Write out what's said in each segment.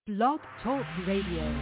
Blog Talk Radio.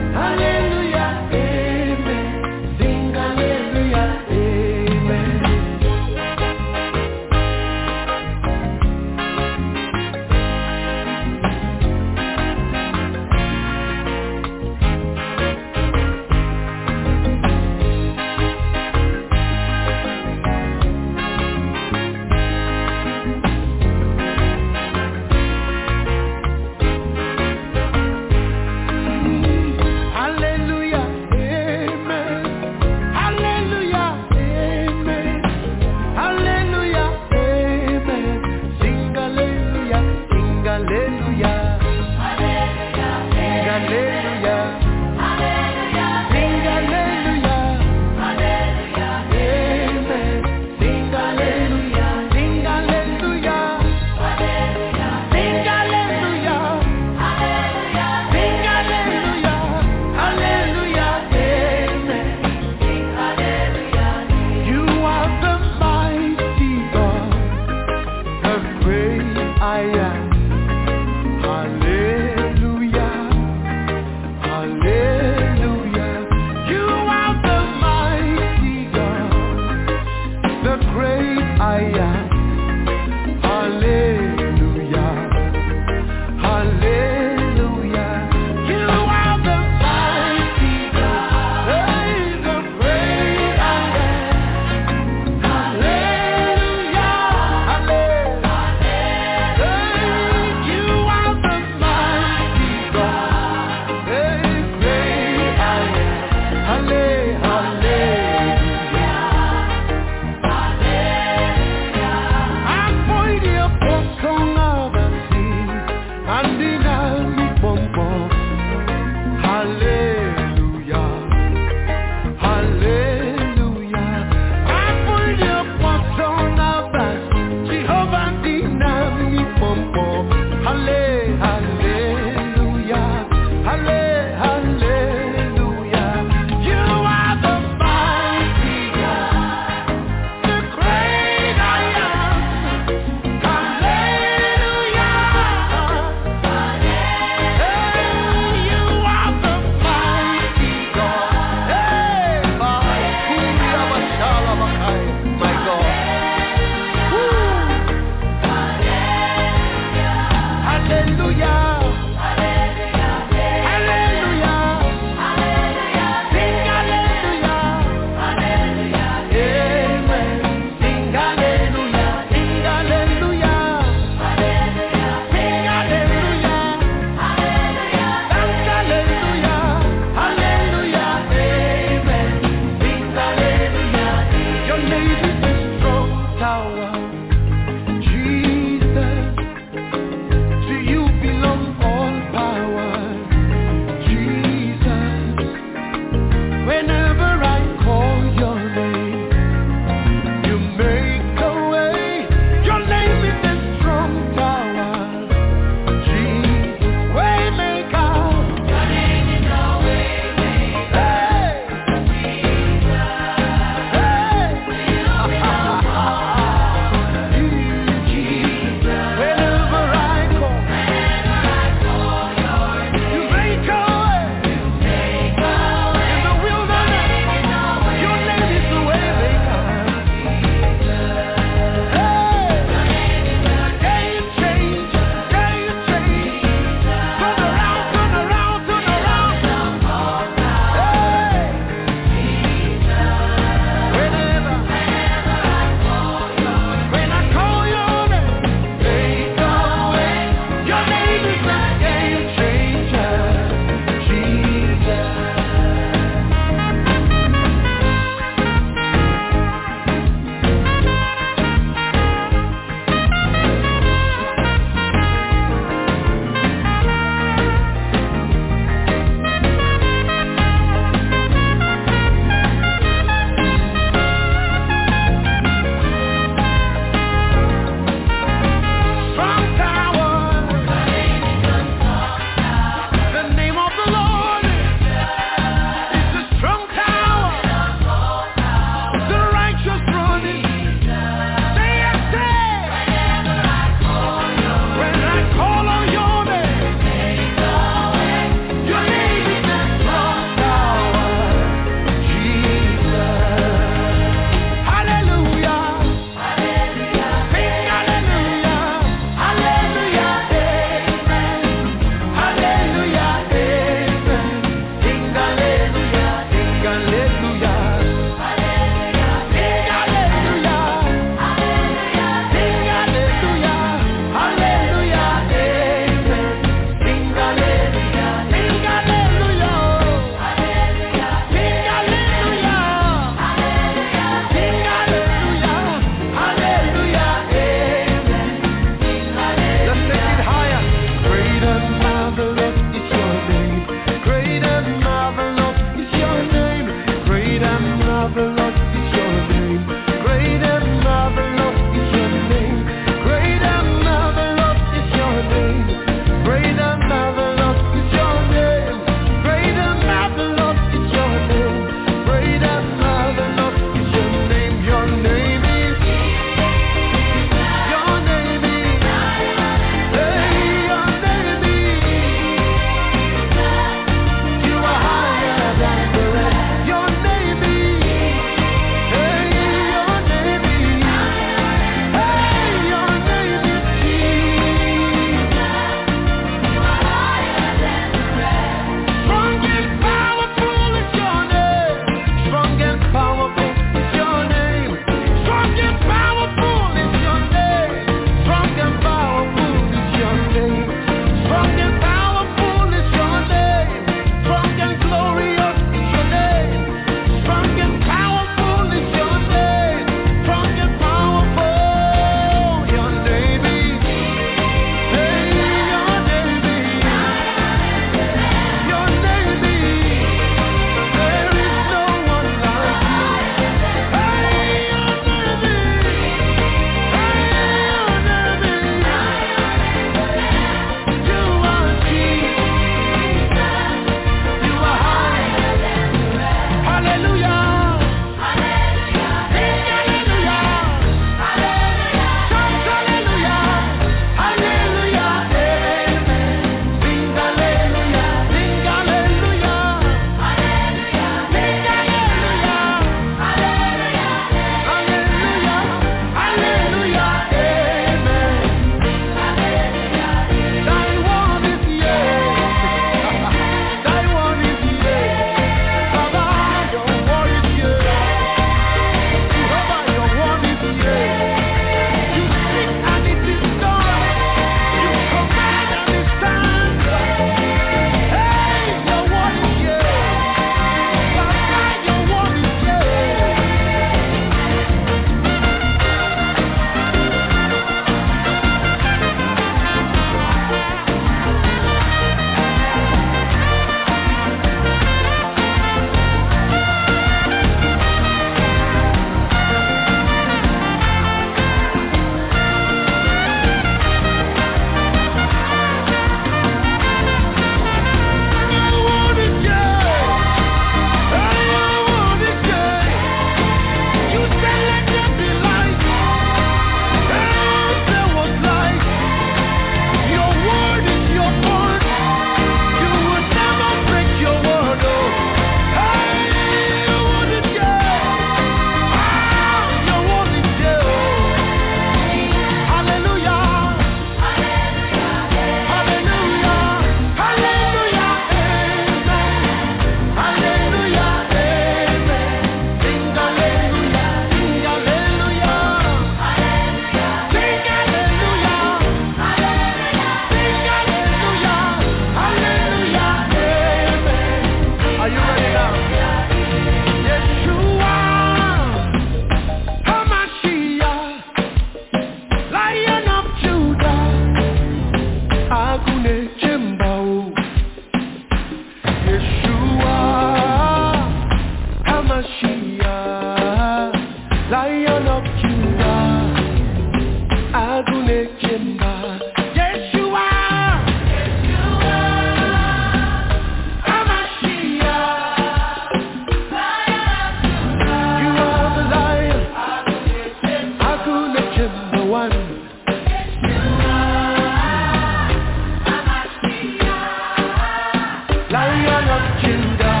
Lion of Judah,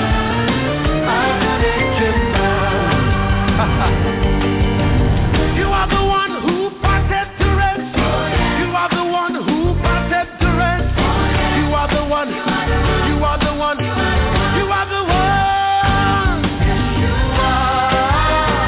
Adonai Jehovah. You are the one who parted to rest. You are the one who parted to rest. You are the one. You are the one. You are the one. You are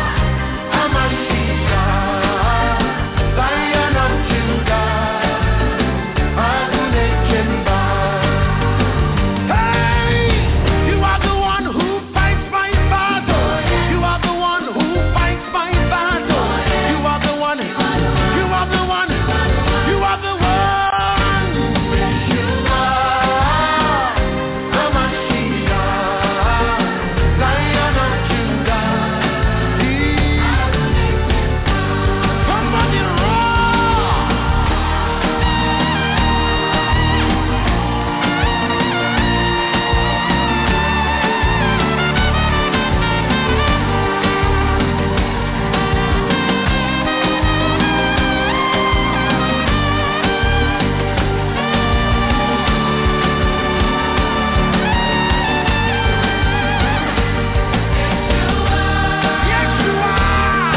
Amashiach, Lion of Judah, Adonai Jehovah. Hey, you are the one who fights my battle. You are the one who fights my battle. You are the one. You are the one. You are the one. You are Amashiach, Lion of Judah. Somebody roar. Yes, you are.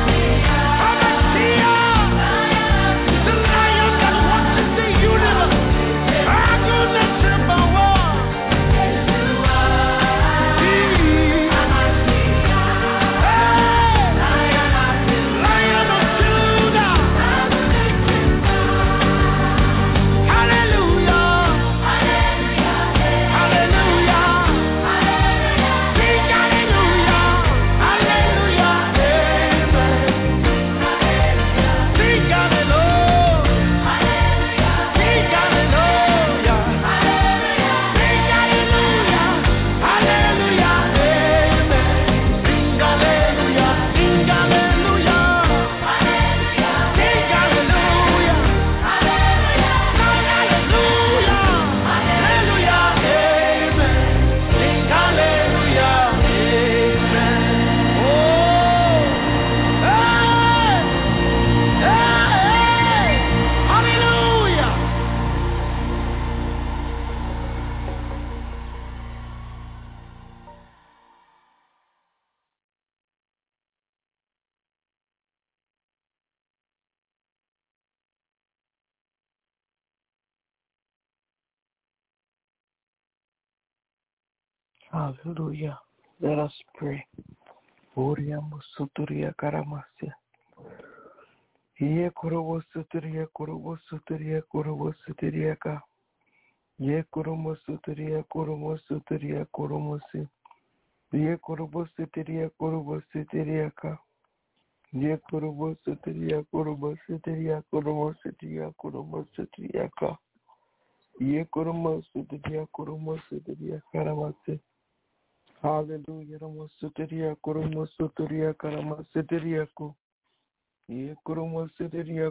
Amashiach, the Lion that walks in the universe. Adonai Jehovah. Lion of Judah. Hallelujah. Hallelujah. Sing hallelujah. Hallelujah. Amen. Sing hallelujah. Sing hallelujah. Sing hallelujah. Hallelujah. Amen. Sing hallelujah. Sing hallelujah. Sing hallelujah. Hallelujah. Amen. Sing hallelujah. Amen. Oh. Hey. Hey. Hallelujah. Hallelujah. Let us pray. Oriamo suturia karamasia. Ye kurobo suturia ka. Ye kuromo suturia kuromosi. Ye kurobo suturia ka. Ye kurobo suturia ka. Ye kuromo suturia karamasi. Hallelujah. Ramosuteria kurumosuteria karamaseteria ko. Ye kurumosuteria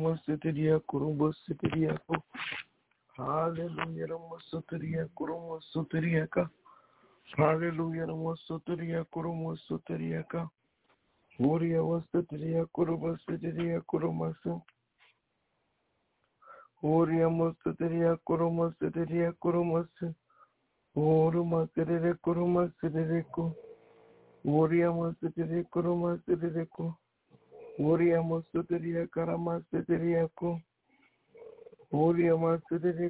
ko. Hallelujah. Ramosuteria ka. Hallelujah. Ramosuteria ka. Uria wasuteria kurumasu. Uria mosuteria kurumasu. Urumaserere kurumasereko. Uria mosuteria kurumasereko. Uria mosuteria karamaseteriako. Uria mosuteria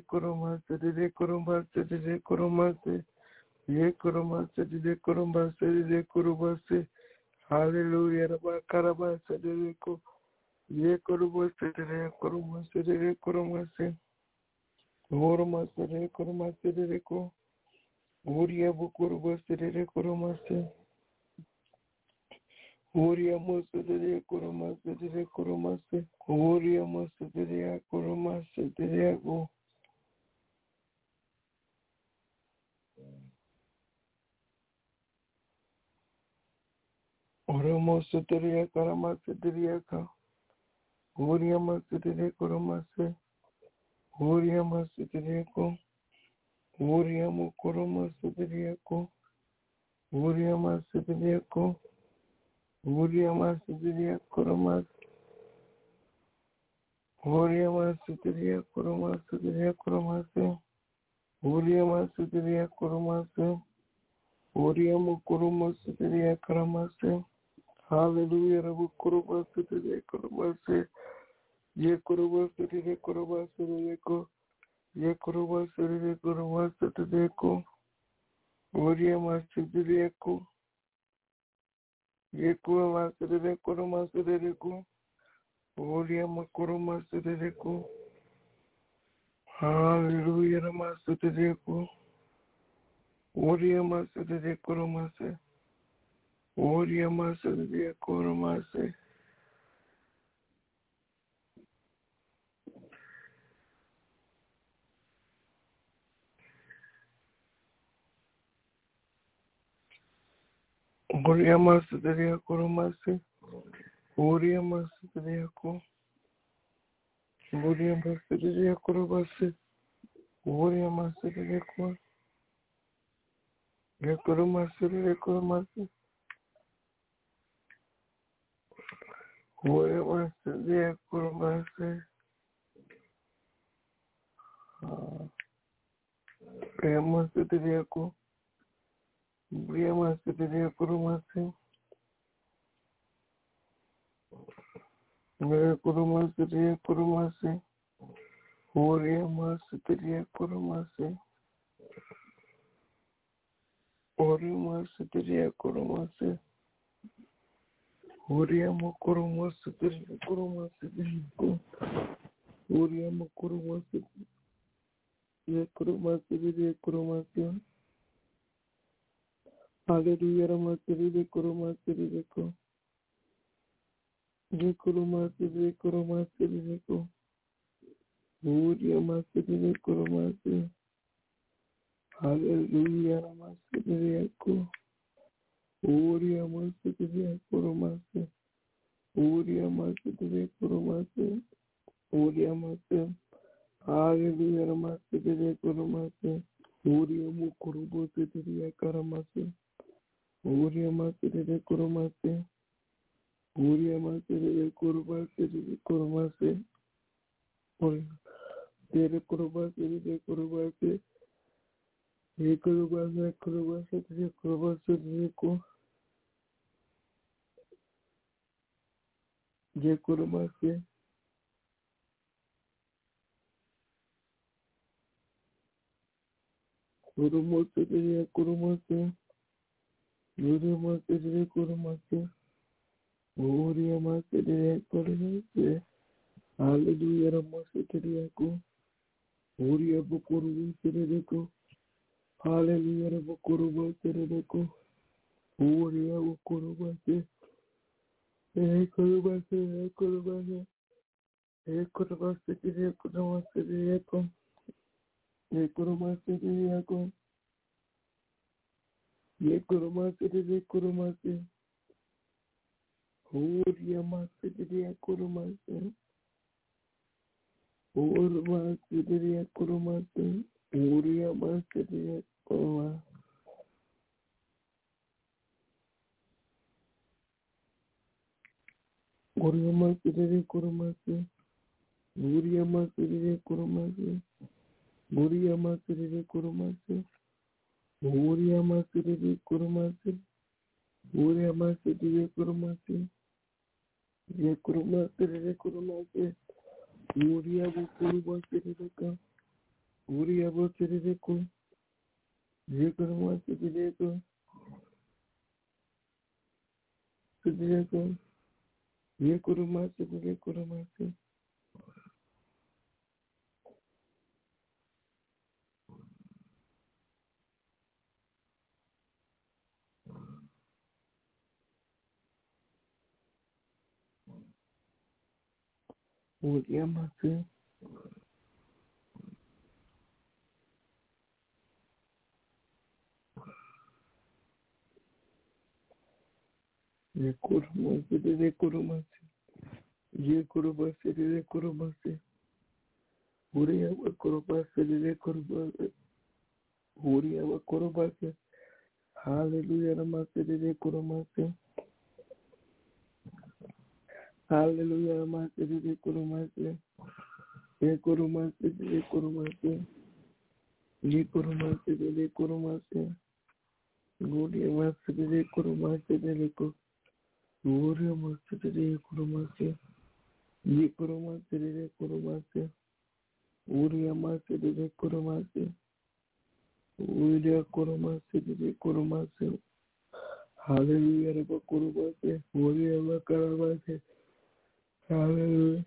kurumase. Ye kurumase. Hallelujah. Rabakarabasereko. Ye kurumase. Urumasereko. Uria bukurubaserere kurumase. Uria mosuteria kurumase. Uria mosuteria kurumaseteriako. Uria mosuteria karamaseteriaka. Uria mosuteria kurumase. Uria mosuteriako. Uria mokurumaseteriako. Uria mosuteriako. Uria mosuteria kurumase. Uria mosuteria kurumase. Uriamasidiria Kurumase, Uriamukurumasidiria Karamase, Hallelujah, Rabu Kurumasidiria Kurumase, Ye Kurumasidiria Kurumasideko, Ye Kurumasidiria Kurumasideko, Uriamasidiako, Ye Kurumasidiria Kurumasideko, Uriamukurumasidieko, Hallelujah, Ramasidiako, Uriamasidiria Kurumase, Uriamasidiria Kurumase, Uriamasidiria Kurumase, Uriamasidiako, Uriamasidiria Kurumase, Uriamasidiako, Yakurumasidiria Kurumase, Uriamasidiria Kurumase, Uriamasidiako, Uriamasidiria Kurumase, Kurumasidiria Kurumase, Uriamasidiria Kurumase, Uriamasidiria Kurumase, Uriamukurumasidiria Kurumasidiako, Uriamukurumasidiria Kurumasidiria Kurumase, Hallelujah, Ramasidiria Kurumasidiako, Yekurumasidiria Kurumasidiako, Uriamasidiria Kurumase, Hallelujah, Ramasidiako, Uriamasidiria Kurumase, Uriamasidiria Kurumase, Uriamase, Hallelujah, Ramasidiria Kurumase, Uriamukurumasidiria Karamase, Uriamasidiria Kurumase, Uriamasidiria Kurumasidiria Kurumase, Uriamasidiria Kurumasidiria Kurumase, Yekurumasidiria Kurumasidiria Kurumasidiako, Yekurumase, Kurumasidiria Kurumase, Uriamasidiria Kurumase, Uriamasidiria Kurumase, Hallelujah, Ramasidiako, Uriamukurumasidiako, Hallelujah, Ramukurumasidiako, Uriamukurumase, Yekurumase, Yekurumase, Yekurumasidiria Kurumasidiako, Yekurumasidiako, Yekurumasidiria Kurumase, Uriamasidiria Kurumase, Uriamasidiria Kurumase, Uriamasidiria Kurumase, Uriamasidiria Kurumase, Uriamasidiria Kurumase, Uriamasidiria Kurumase, Uriamasidiria Kurumase, Uriamasidiria Kurumase, Yekurumasidiria Kurumase, Uriamukurumasidiako, Uriamasidiako, Yekurumasidiako, Sidiako, Yekurumasidiria Kurumase, Uriamase, Yekurumasidiria Kurumase, Yekurumasidiria Kurumase, Uriamukurumasidiria Kurumase, Uriamukurumase, Hallelujah, Ramasidiria Kurumase, Hallelujah, Ramasidiria Kurumase, Yekurumasidiria Kurumase, Ye kurumase de kurumase. Gloria mase de kurumase de ko. Gloria mase de kurumase. Ye kurumase de kurumase. Gloria mase de kurumase. Gloria kurumase de kurumase. Hallelujah, Reba kurumase. Gloria makarabase. Hallelujah.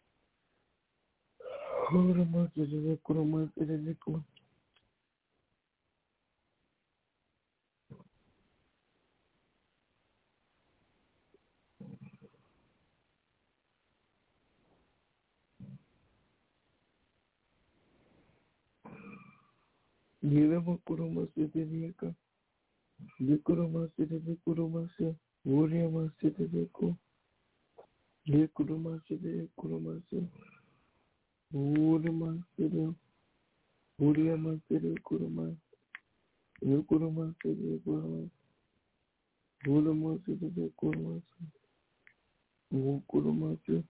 Kurumase de kurumase de ko. Yelema kurumase de yaka. Ye kurumase de kurumase. Gloria mase de ko. Ye kurumase de kurumase. Gloria mase de. Gloria mase de kurumase. Ye kurumase de kurumase. Gloria mase de kurumase. Ye kurumase.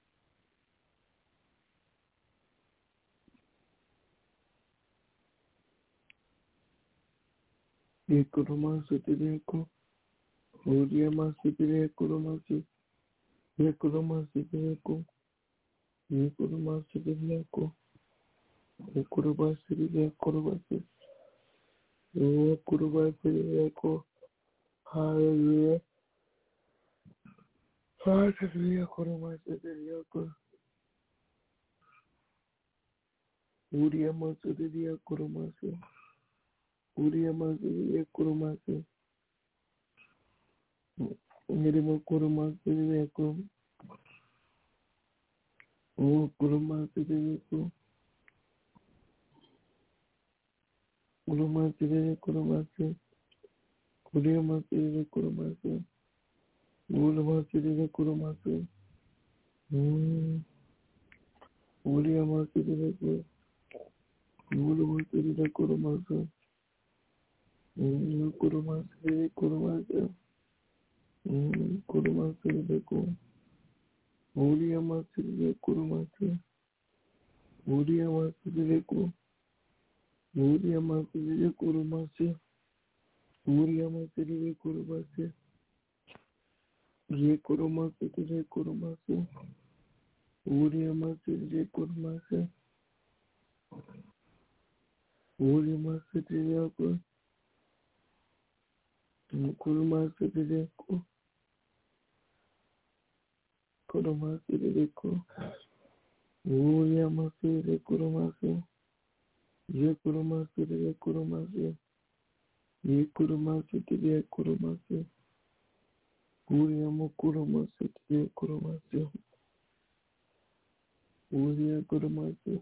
Ye kurumase de ko. Gloria mase de kurumase. Ye kurumase de ko. Ye kurumase de ko. Ye kurumase de kurumase. Ye kurumase de ko. Hallelujah. Hallelujah. Kurumase de ko. Gloria mase de kurumase. Gloria mase de kurumase. Yerima kurumase de ko. O kurumase de ko. Kurumase de kurumase. Gloria mase de kurumase. Gloria mase de kurumase. Gloria mase de ko. Gloria mase de kurumase. Kurumase de kurumase. Kurumase de ko. Gloria mase de kurumase. Gloria mase de ko. Gloria mase de kurumase. Gloria mase de kurumase. Ye kurumase de kurumase. Gloria mase de kurumase. Gloria mase de ko. Kurumase de ko. Kurumase de ko. Gloria mase de kurumase. Ye kurumase de kurumase. Ye kurumase de kurumase. Gloria mo kurumase de kurumase. Gloria kurumase.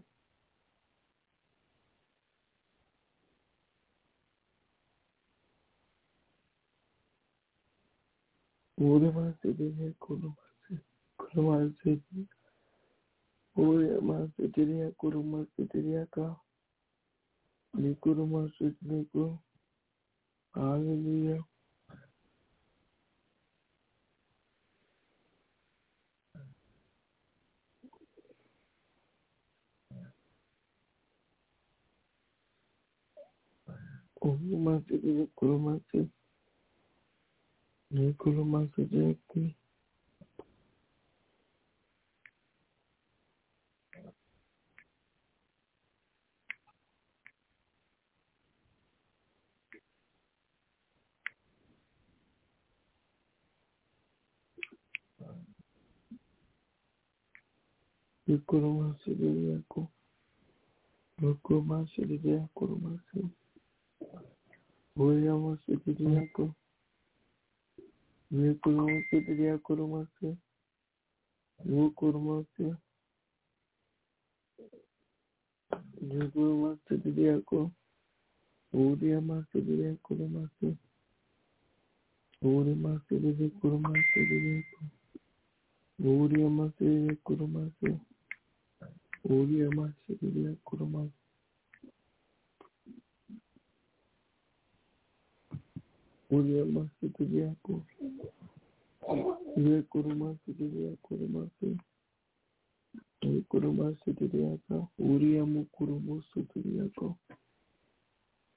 Gloria mase de kurumase. Kurumase. Gloria mase de kurumase de ka. Ye kurumase de ko. Hallelujah. Kurumase de kurumase. Ye kurumase de ki. Ye kurumase de ko. Ye kurumase de kurumase. Gloria mase de ko. Ye kurumase de kurumase. Ye kurumase. Ye kurumase de ko. Gloria mase de kurumase. Gloria mase de kurumase de ko. Gloria mase de kurumase. Gloria mase de kurumase. Gloria mase de ko. Ye kurumase de kurumase. Ye kurumase de ka. Gloria mo kurumase de ko.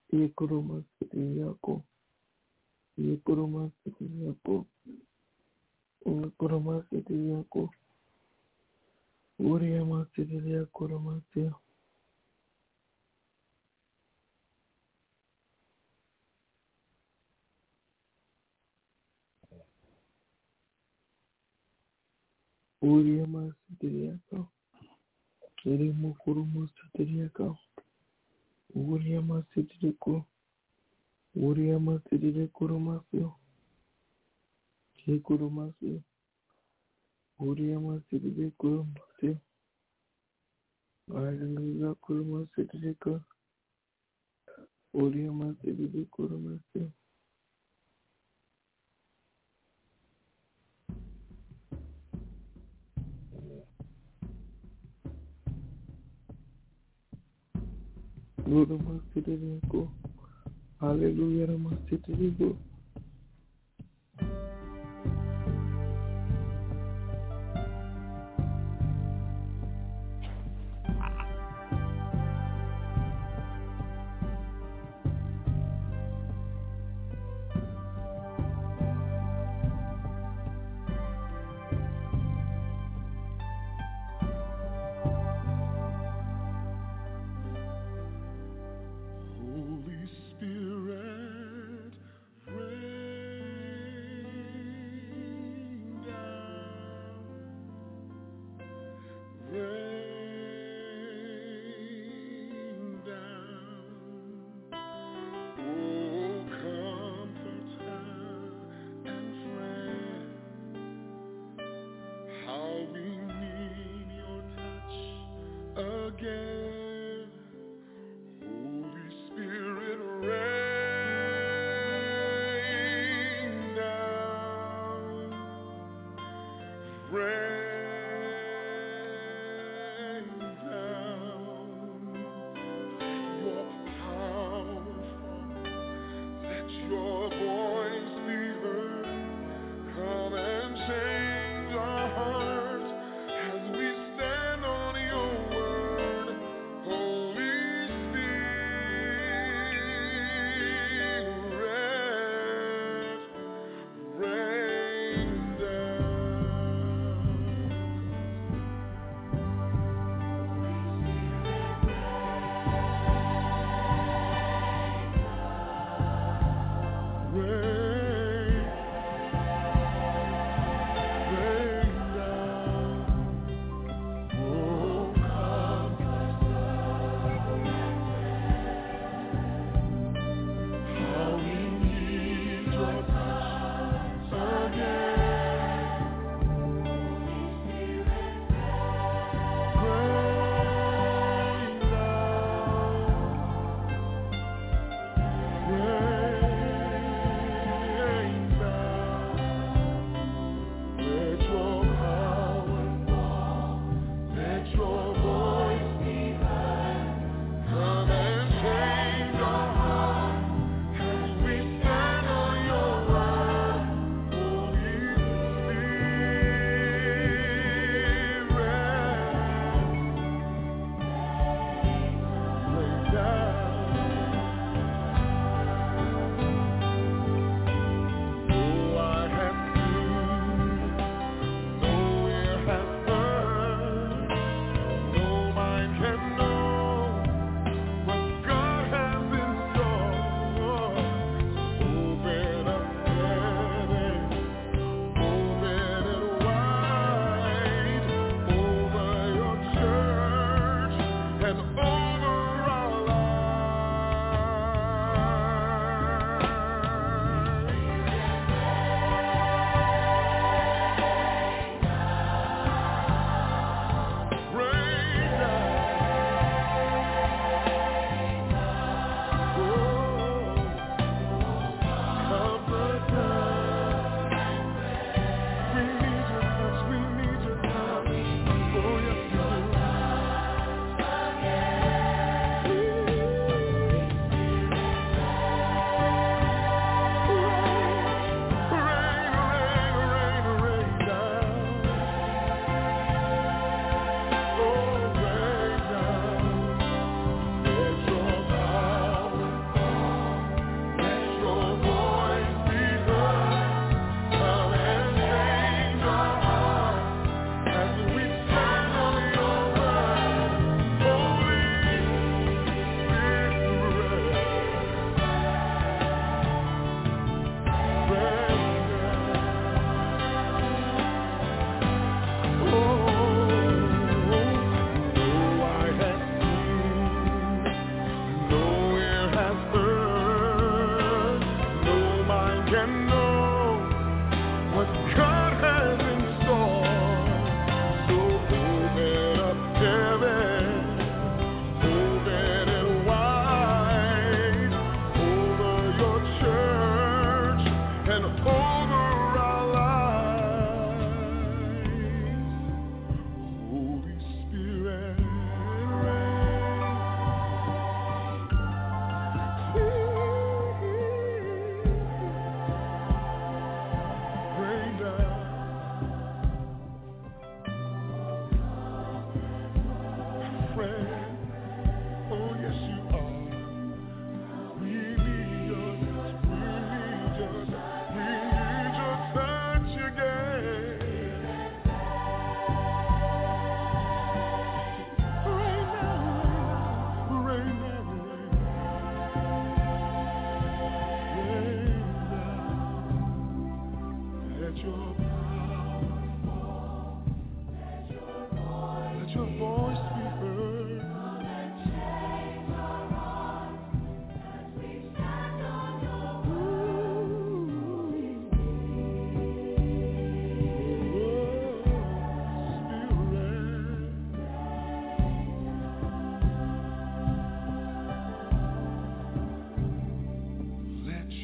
Yekuruma City Yako, Yekuruma City Yako, Yekuruma City Yako, Uriyama City Yakuruma City, Uriyama City Yako, Irimukuruma City Yako, Uriyama City Yako, Uriyama City Yakuruma City, Yekuruma City, Uriyama City Yakuruma City, Hallelujah, Kuruma City Yako, Uriyama City Yakuruma City, Uriyama City Yako, Hallelujah, Rama City Yako. Holy Spirit,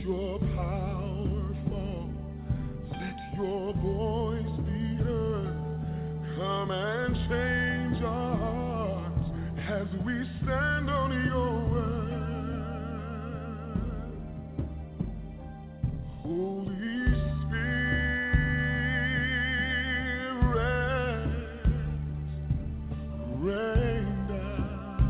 your power fall. Let your voice be heard. Come and change our hearts as we stand on your word. Holy Spirit, rain down.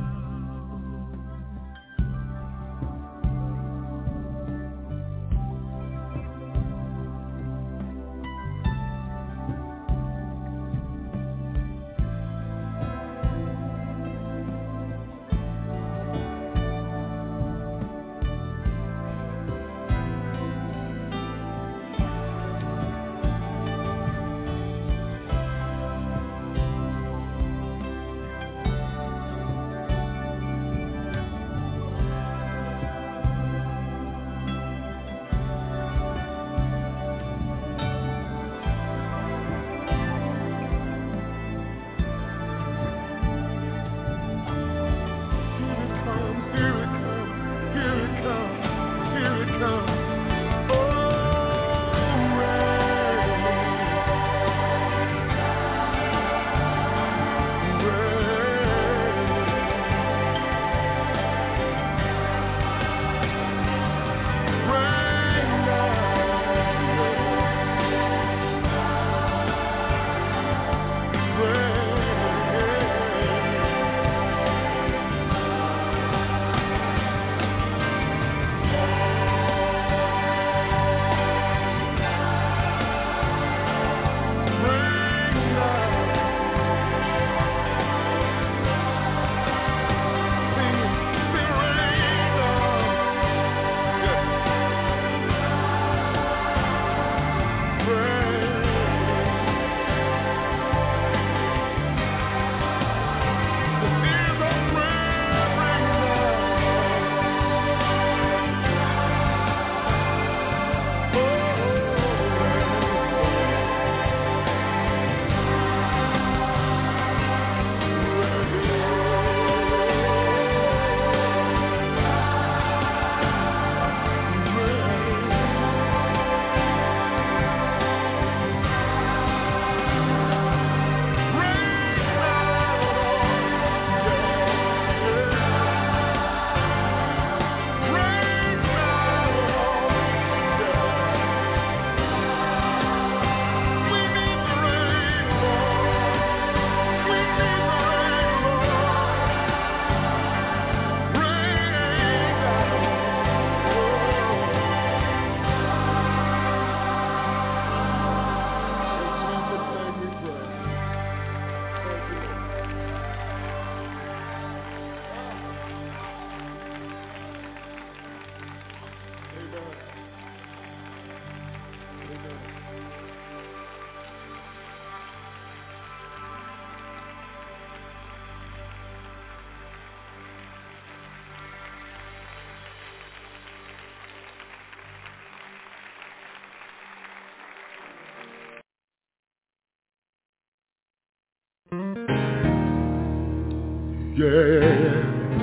Yeah.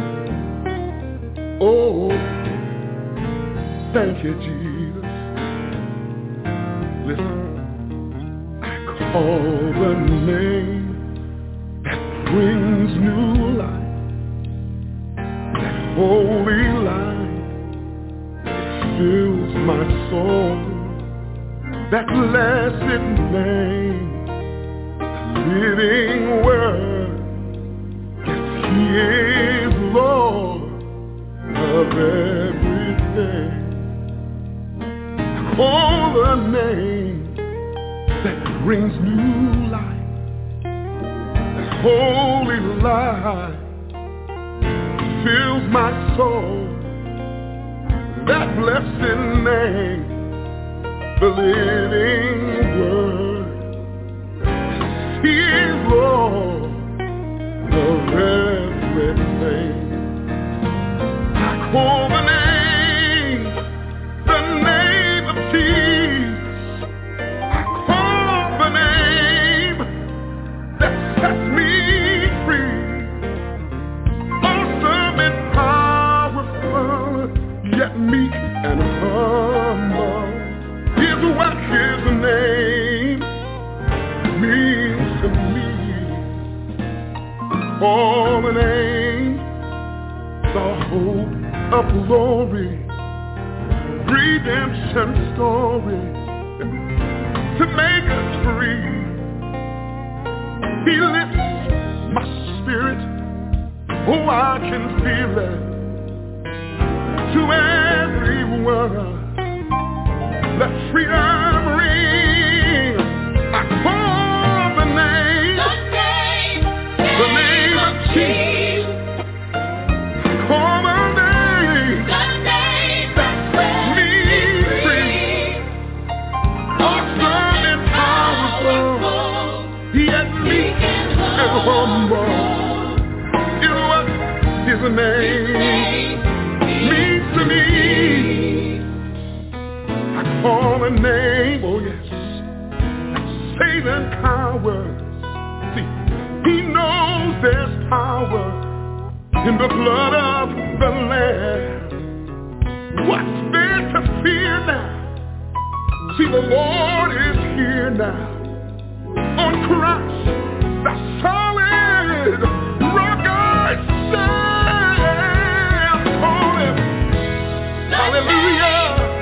Oh, thank you, Jesus. Listen, I call the name that brings new life, that holy light fills my soul, that blessed name, the living word. He is Lord of everything. Call the name that brings new life, that holy light fills my soul, that blessed name, the living word. He is Lord of everything. I call the name of Jesus. I call the name that sets me free. Awesome and powerful, yet meek and humble is what his name means to me. For the name, the hope of glory, redemption story, to make us free. He lifts my spirit, oh, I can feel it. To everyone, let freedom ring. I call the name of Jesus. Call the name that sets me free. Awesome and powerful, yet meek and humble is what his name means to me. I call a name, oh yes, Satan cowers. See, he knows there's power in the blood of the Lamb. What's there to fear now? See, the Lord is here now. On Christ, the solid rock I stand. Call him, hallelujah.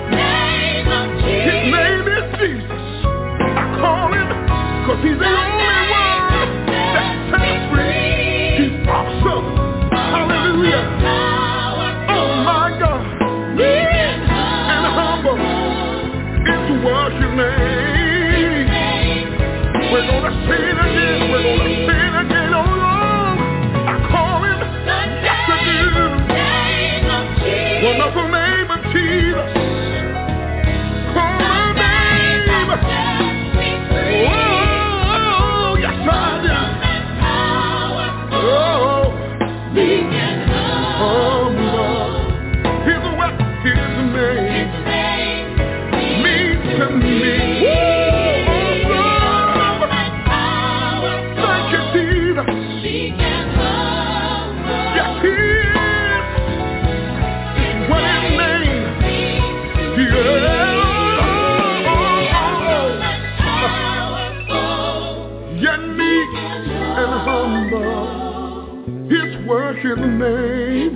His name is Jesus. I call him because he's the only one that sets free. He's awesome. Hallelujah. Oh my God. And humble is what his name. We're going to say it again. We're going to say it again. Oh Lord, I call him. Yes I do. Wonderful name of Jesus. Call the name. Oh, yes I do. Oh, humble. Here's what his name means to me. Thank you, Jesus. Yes, he is. It's what his name. Yet meek and humble. His word, his name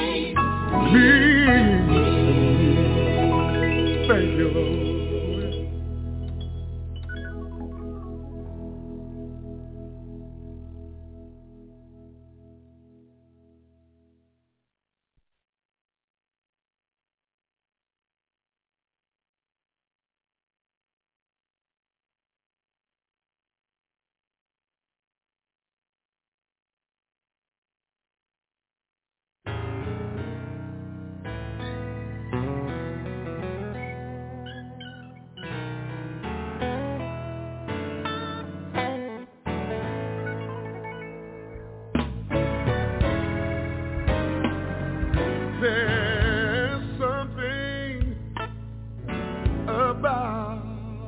means. Thank you, Lord. There's something about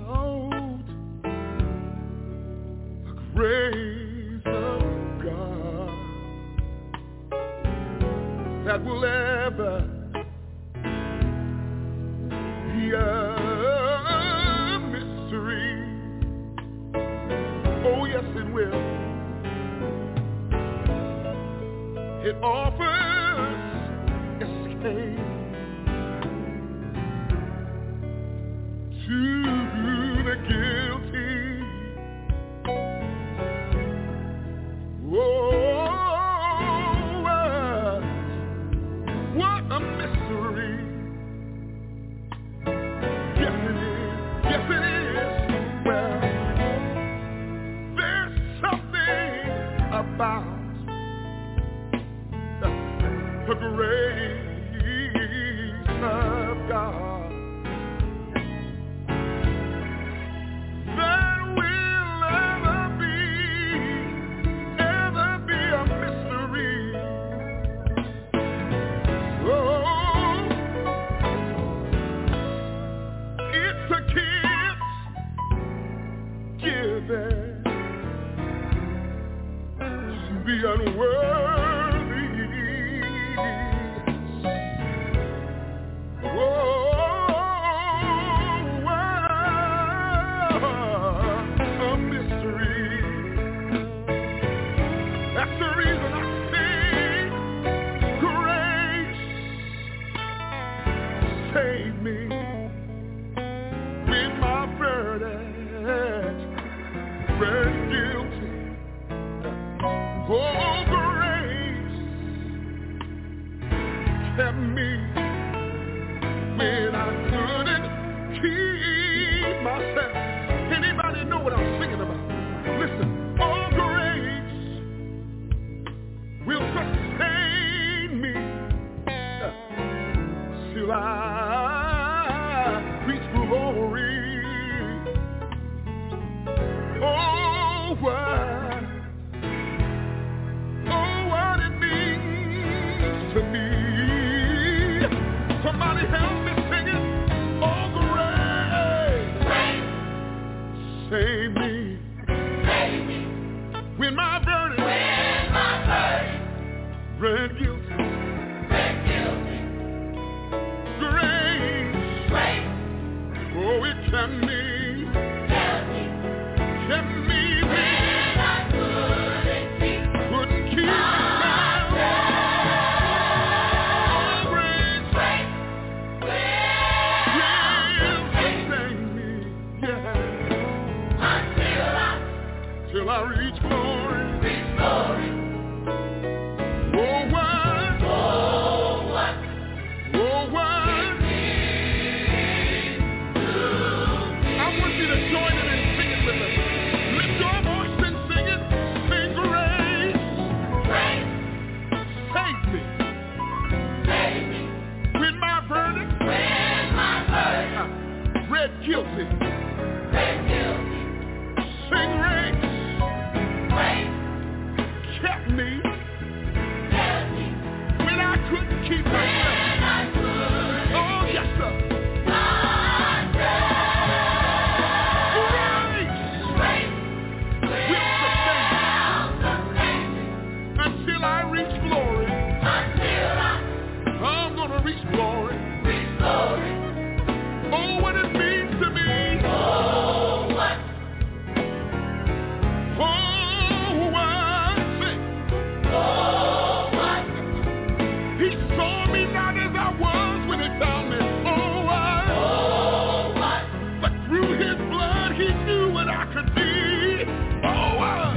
the grace of God that will ever be a mystery. Oh yes it will. It offers escape to save me when my verdict read guilty. Oh, grace kept me when I couldn't keep myself. Anybody know what I'm singing about? Listen, all grace will sustain me till I reach glory. Oh, what it means to me. Somebody help me sing it. Oh, grace, save me. When my burden read guilty. Grace, oh, it kept me when I couldn't keep myself. Oh, grace will sustain me, yeah, till I reach glory. Guilty. Sing race. Kept me when I couldn't keep myself. Oh, yes, sir. Grace will sustain me until I reach glory. I'm going to reach glory. Oh, what it means to me. Oh, what? He saw me not as I was when he found me. Oh, what? But through his blood, he knew what I could be. Oh, what?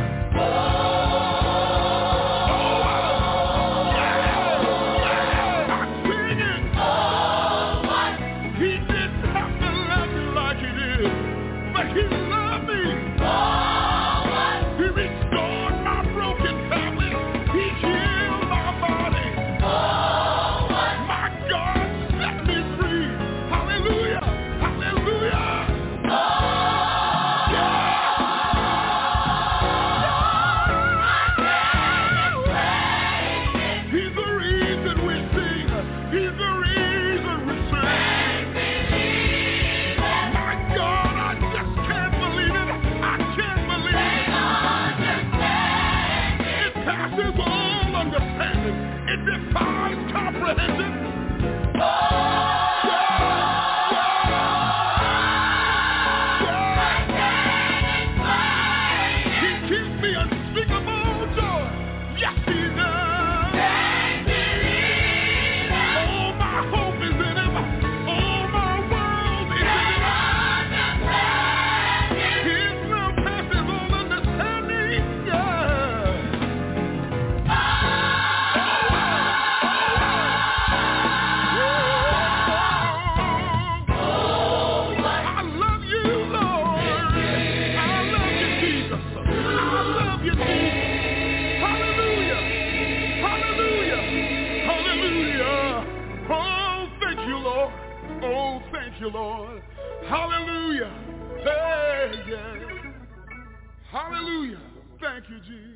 you, Lord. Hallelujah. Hey, yeah. Hallelujah. Thank you, Jesus.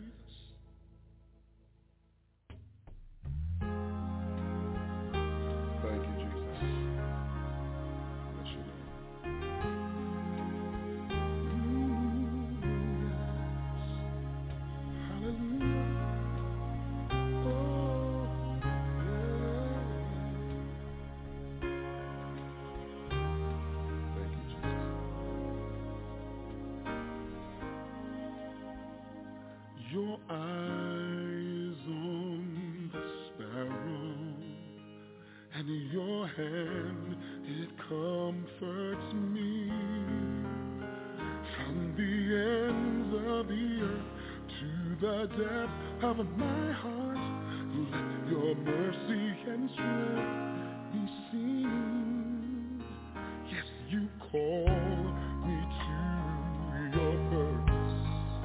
Thank you, Jesus. Bless your name. Hallelujah. Your eyes on the sparrow, and your hand it the depth of my heart, let your mercy and strength be seen. Yes, you call me to your purpose,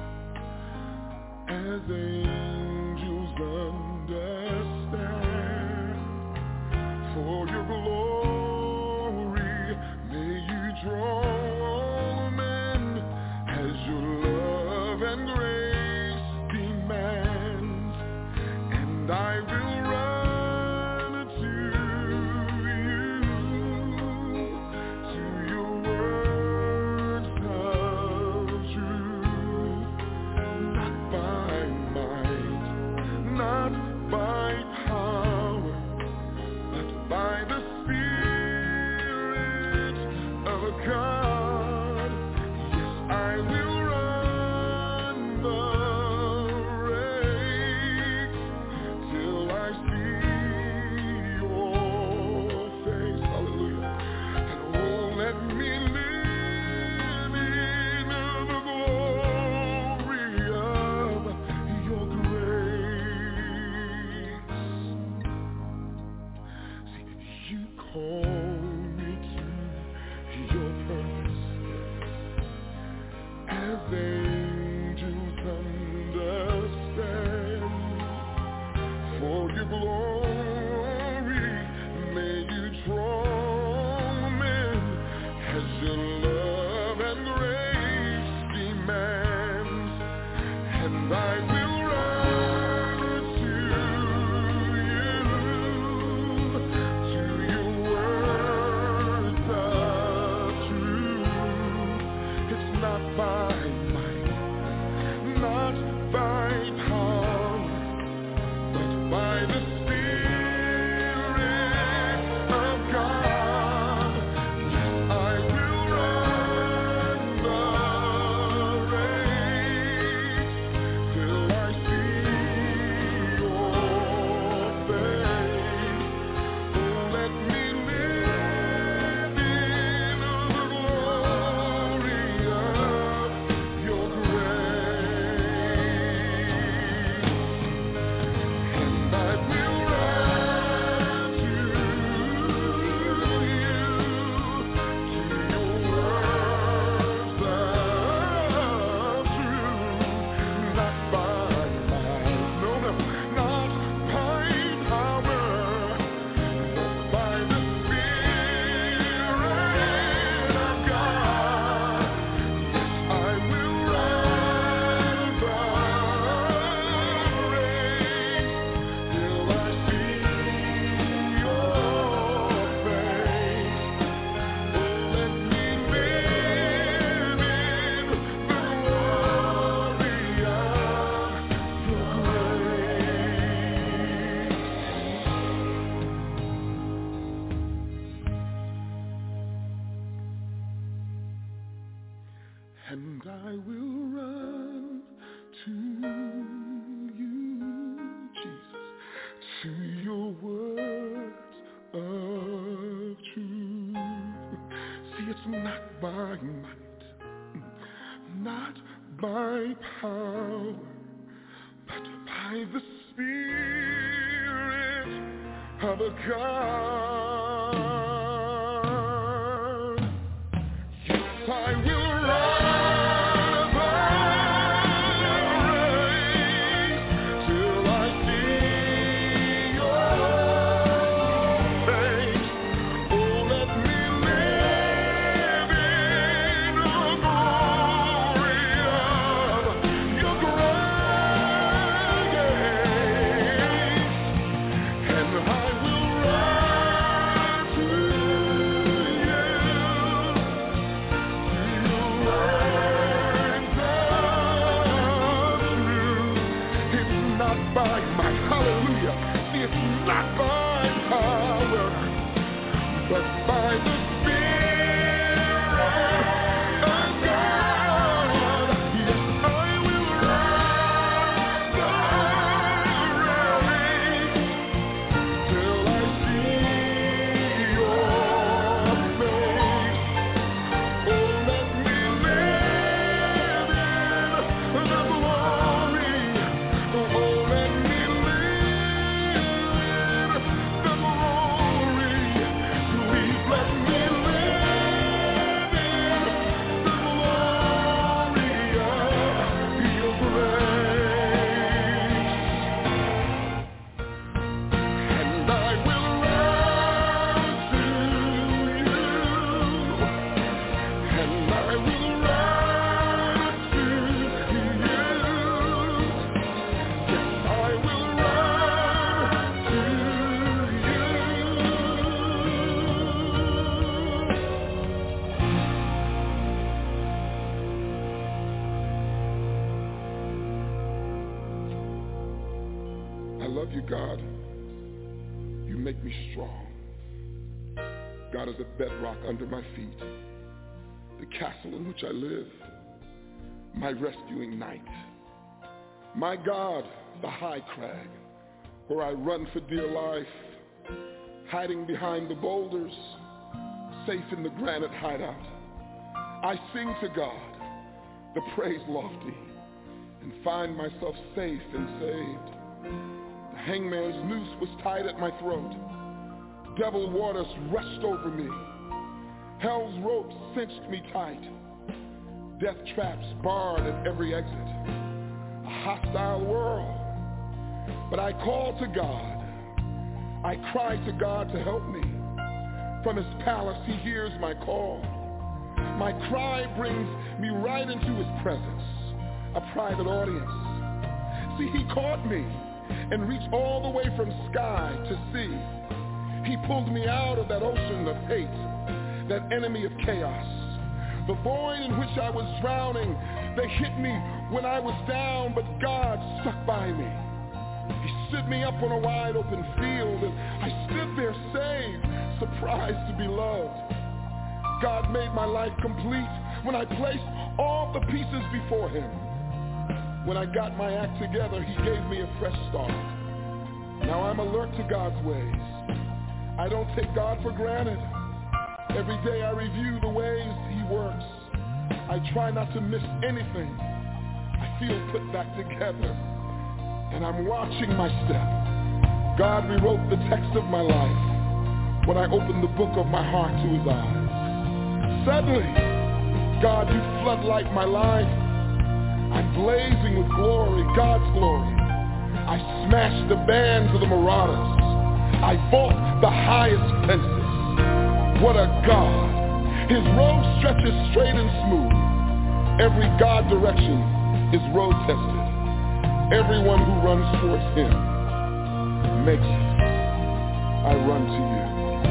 as angels understand. For your glory, may you draw all men as your love and grace demands. And I will run to your words of truth, not by might, not by power, but by the Spirit of God. Yes, I will run the race till I see your face. Hallelujah. And oh, let me live in the glory of your grace. See, you call me to your purpose, as angels understand. For your glory, may you draw men as your love and grace demands. And I will run to your words of truth. It's not by might, not by power, but by the Spirit of God. Yes, I will run the race till I see your face. Oh, let me live in the glory of your grace. And I will run to your words of truth, not by might, no, not by power, but by the Spirit of God. Yes, I will run the race till I see your face. Oh, let me live in the glory of your grace. And I will run to you, Jesus, to your words of truth. See, it's not by might, not by power, but by the Spirit of God. Yes, I will run the race till I see your face. Oh, let me live in the glory of your grace. And I will run you, God. You make me strong. God is a bedrock under my feet, the castle in which I live, my rescuing night. My God, the high crag, where I run for dear life, hiding behind the boulders, safe in the granite hideout. I sing to God, the praise lofty, and find myself safe and saved. The hangman's noose was tied at my throat. Devil waters rushed over me. Hell's ropes cinched me tight. Death traps barred at every exit. A hostile world. But I call to God. I cry to God to help me. From his palace he hears my call. My cry brings me right into his presence, a private audience. See, he caught me and reached all the way from sky to sea. He pulled me out of that ocean of hate, that enemy of chaos. The void in which I was drowning, they hit me when I was down, but God stuck by me. He stood me up on a wide open field, and I stood there saved, surprised to be loved. God made my life complete when I placed all the pieces before him. When I got my act together, he gave me a fresh start. Now I'm alert to God's ways. I don't take God for granted. Every day I review the ways he works. I try not to miss anything. I feel put back together, and I'm watching my step. God rewrote the text of my life when I opened the book of my heart to his eyes. Suddenly, God, you floodlight my life. I'm blazing with glory, God's glory. I smash the bands of the marauders. I vault the highest fences. What a God. His road stretches straight and smooth. Every God direction is road tested. Everyone who runs towards him makes it. I run to you.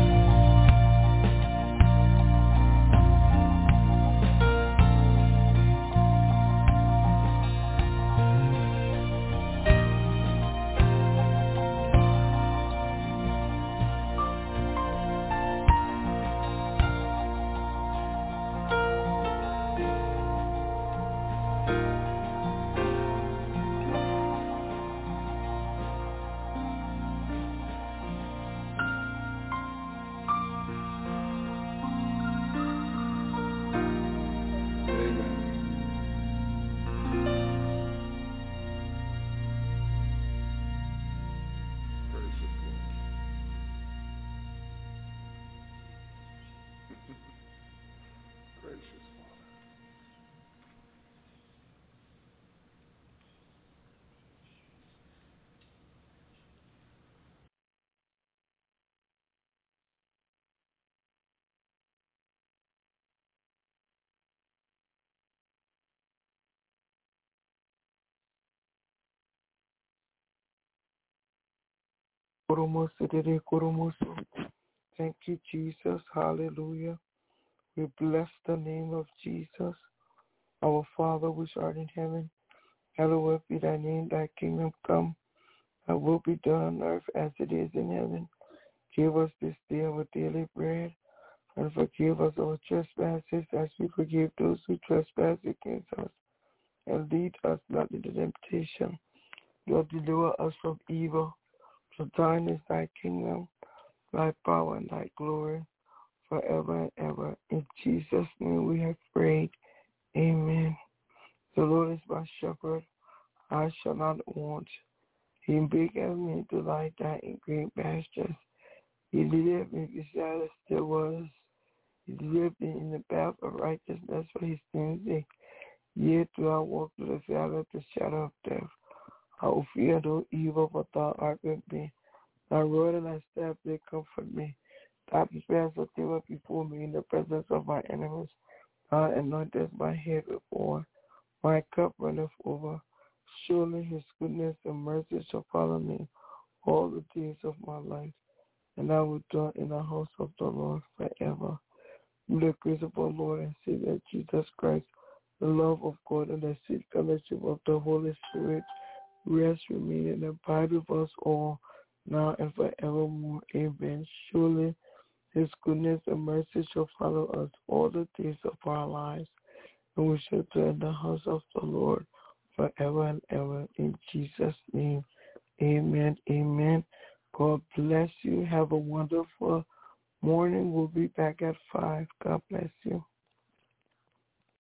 Thank you, Jesus. Hallelujah. We bless the name of Jesus. Our Father which art in heaven, hallowed be thy name, thy kingdom come, thy will be done on earth as it is in heaven. Give us this day our daily bread, and forgive us our trespasses as we forgive those who trespass against us. And lead us not into temptation, but deliver us from evil. For thine is thy kingdom, thy power, and thy glory, forever and ever. In Jesus' name we have prayed. Amen. The Lord is my shepherd, I shall not want. He maketh me to lie down in green pastures. He leadeth me beside the still waters. He leadeth me in the path of righteousness for his name's sake. Yea, do I walk through the valley of the shadow of death, I will fear no evil, for thou art with me. Thy rod and thy staff, they comfort me. Thou preparest a table before me in the presence of my enemies. Thou anointest my head with oil. My cup runneth over. Surely his goodness and mercy shall follow me all the days of my life, and I will dwell in the house of the Lord forever. The grace of our Lord and Savior Jesus Christ, the love of God, and the sweet fellowship of the Holy Spirit rest, remain, and abide with us all, now and forevermore. Amen. Surely His goodness and mercy shall follow us all the days of our lives, and we shall dwell in the house of the Lord forever and ever. In Jesus' name, amen. Amen. God bless you. Have a wonderful morning. We'll be back at 5. God bless you.